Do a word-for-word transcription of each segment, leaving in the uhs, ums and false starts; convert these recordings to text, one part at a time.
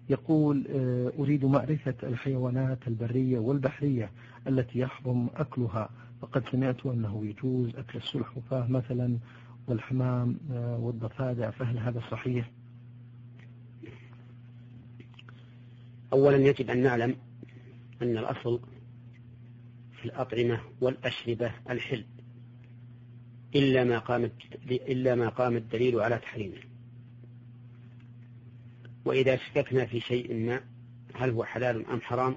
يقول أريد معرفة الحيوانات البرية والبحرية التي يحرم أكلها، فقد سمعت أنه يجوز أكل السلحفاة مثلا والحمام والضفادع، فهل هذا صحيح؟ أولا يجب أن نعلم أن الأصل في الأطعمة والأشربة الحل إلا ما قام إلا ما قام الدليل على تحريمه. وإذا شككنا في شيء ما هل هو حلال أم حرام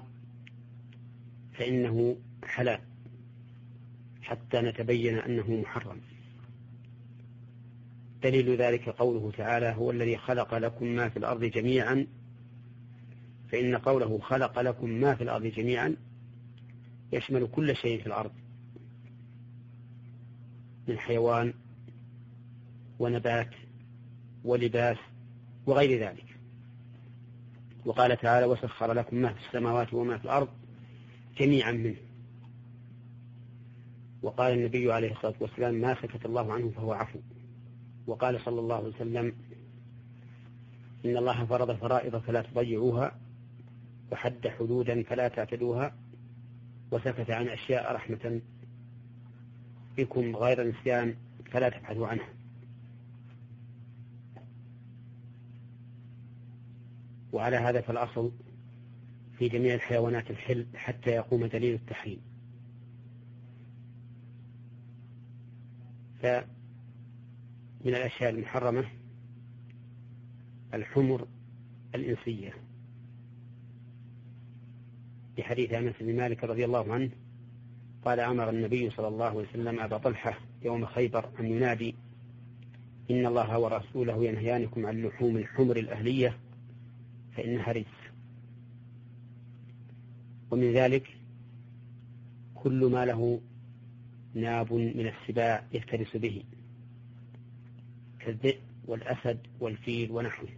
فإنه حلال حتى نتبين أنه محرم. دليل ذلك قوله تعالى: هو الذي خلق لكم ما في الأرض جميعا، فإن قوله خلق لكم ما في الأرض جميعا يشمل كل شيء في الأرض من حيوان ونبات ولباس وغير ذلك. وقال تعالى: وسخر لكم ما في السماوات وما في الأرض جميعا منه. وقال النبي عليه الصلاة والسلام: ما سكت الله عنه فهو عفو. وقال صلى الله عليه وسلم: إن الله فرض فرائض فلا تضيعوها، وحد حدودا فلا تعتدوها، وسكت عن أشياء رحمة بكم غير نسيان فلا تبحثوا عنها. وعلى هذا فالأصل في جميع الحيوانات الحل حتى يقوم دليل التحريم. فمن الأشياء المحرمة الحمر الإنسية، في حديث أنس بن مالك رضي الله عنه قال: أمر النبي صلى الله عليه وسلم أبا طلحة يوم خيبر أن ينادي: إن الله ورسوله ينهيانكم عن لحوم الحمر الأهلية فإنها رجس. ومن ذلك كل ما له ناب من السباع يفترس به كالذئب والأسد والفيل ونحوه.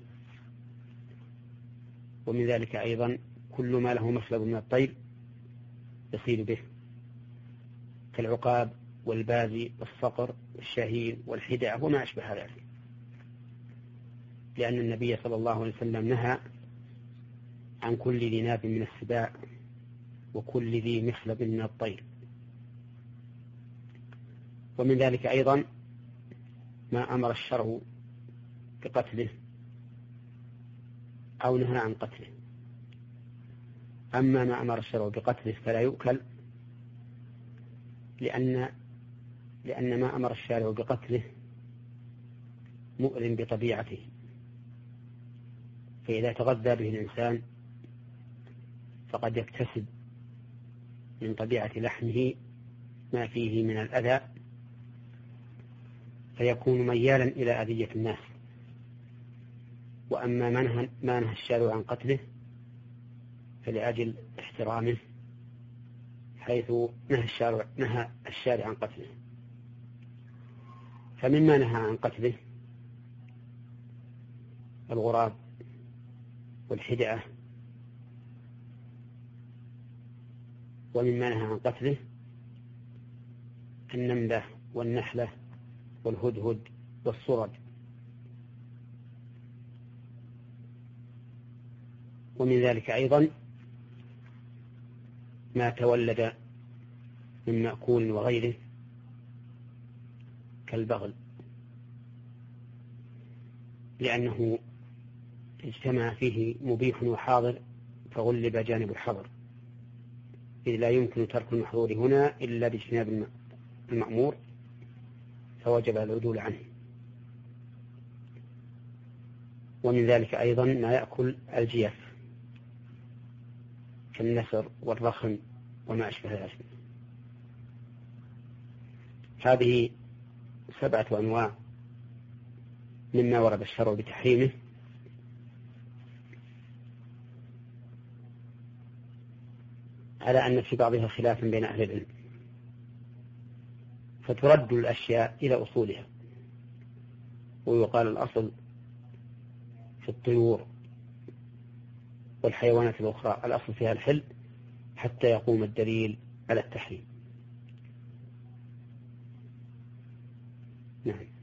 ومن ذلك أيضا كل ما له مخلب من الطير يصيد به كالعقاب والبازي والصقر والشاهين والحداء وما أشبه ذلك، لأن النبي صلى الله عليه وسلم نهى عن كل ذي ناب من السباع وكل ذي مخلب من الطير. ومن ذلك أيضا ما أمر الشرع بقتله أو نهى عن قتله. أما ما أمر الشرع بقتله فلا يؤكل، لأن لأن ما أمر الشارع بقتله مؤلم بطبيعته، فإذا تغذى به الإنسان فقد يكتسب من طبيعة لحمه ما فيه من الأذى، فيكون ميالا إلى أذية الناس. وأما ما نهى الشارع عن قتله فلأجل احترامه، حيث نهى الشارع, نهى الشارع عن قتله. فمما نهى عن قتله الغراب والحدأة، ومما نهى عن قتله النملة والنحلة والهدهد والصرد. ومن ذلك أيضا ما تولد من مأكول وغيره كالبغل، لأنه اجتمع فيه مبيح وحاضر فغلب جانب الحظر، إذ لا يمكن ترك المحظور هنا إلا باجتناب المأمور فوجب العدول عنه. ومن ذلك أيضا ما يأكل الجيف كالنسر والرخم وما أشبه ذلك. هذه سبعة أنواع مما ورد الشرع بتحريمه، على أن في بعضها خلاف بين أهل العلم، فترد الأشياء إلى أصولها، ويقال الأصل في الطيور والحيوانات الأخرى الأصل فيها الحل حتى يقوم الدليل على التحريم. نعم.